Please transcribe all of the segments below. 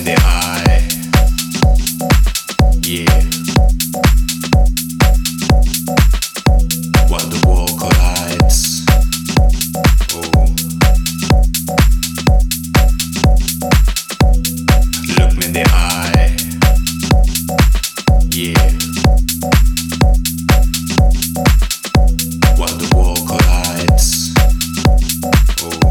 the eye. Yeah. While the world collides. Oh. Look me in the eye. Yeah. While the world collides. Oh.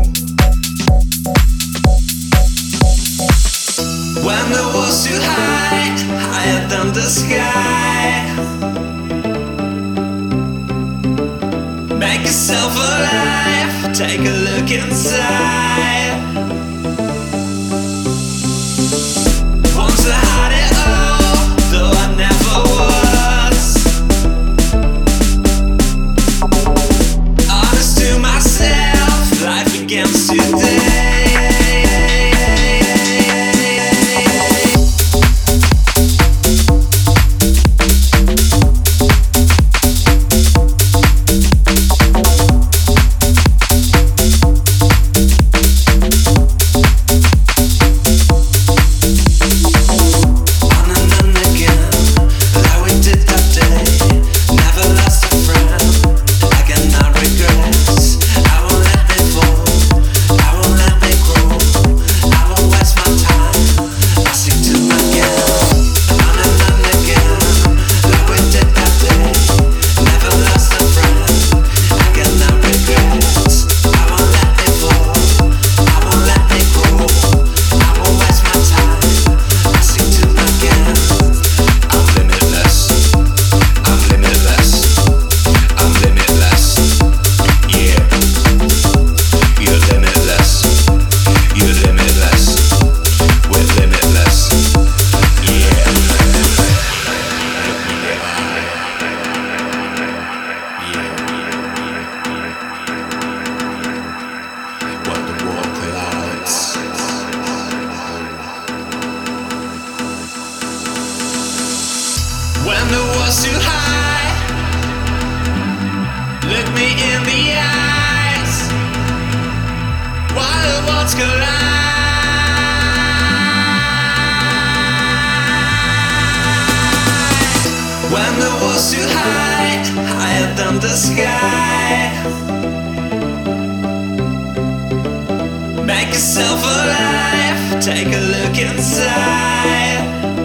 When the walls too high, higher than the sky, make yourself alive, take a look inside. Want to hide it all, though I never was. Honest to myself, life begins today. When the walls too high, look me in the eyes. While the worlds collide. When the walls too high, higher than the sky, make yourself alive, take a look inside.